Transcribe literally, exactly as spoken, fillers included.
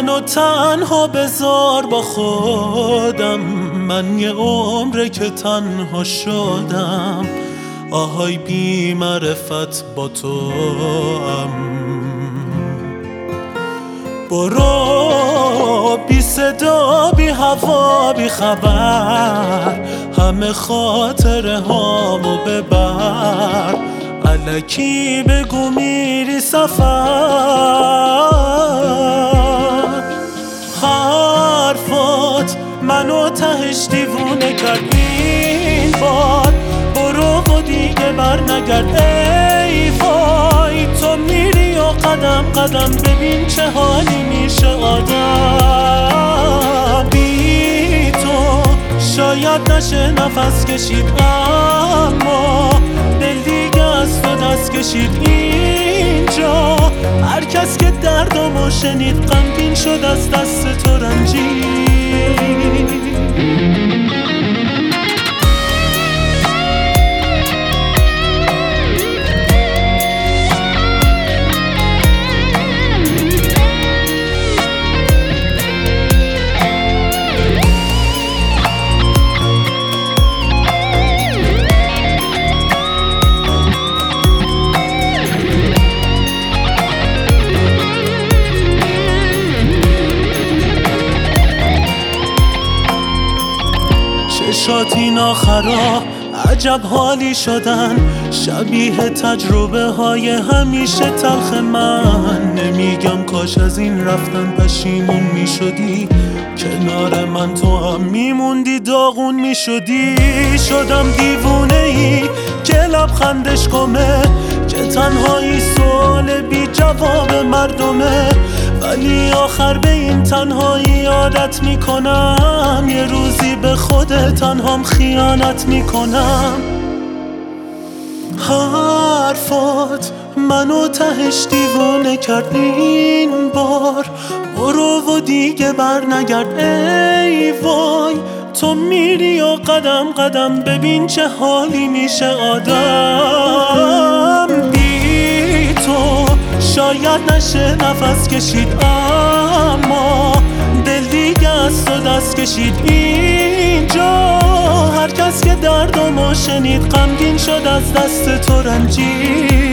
منو تنها بذار با خودم، من یه عمره که تنها شدم. آهای بی معرفت با تو هم. برو بی صدا بی هوا بی خبر، همه خاطره هامو ببر. الکی بگو میری سفر، حرفات منو تهش دیوونه کرد این بار. برو و دیگه بر نگرد ای وای، تو میری و قدم قدم ببین چه حالی میشه آدم. بی تو شاید نشه نفس کشید، اما دل دیگه از تو دست کشید اینجا. هر کس که دردمو شنید غمگین شد از دست تو رنجید. چشات این آخرا عجب حالی شدن، شبیه تجربه های همیشه تلخ من. نمیگم کاش از این رفتن پشیمون میشدی، کنار من تو هم میموندی داغون میشدی. شدم دیوونه ای که لبخندش گمه، که تنهایی سوال بی جواب مردمه. ولی آخر به این تنهایی عادت میکنم، یه روزی به خود تنهام خیانت میکنم. حرفات منو تهش دیوونه کرد این بار. برو و دیگه بر نگرد ای وای، تو میری و قدم قدم ببین چه حالی میشه آدم. بی تو شاید نشه نفس کشید، اما دل دیگه از تو دست کشید اینجا. هر کس که دردمو شنید غمگین شد از دست تو رنجید.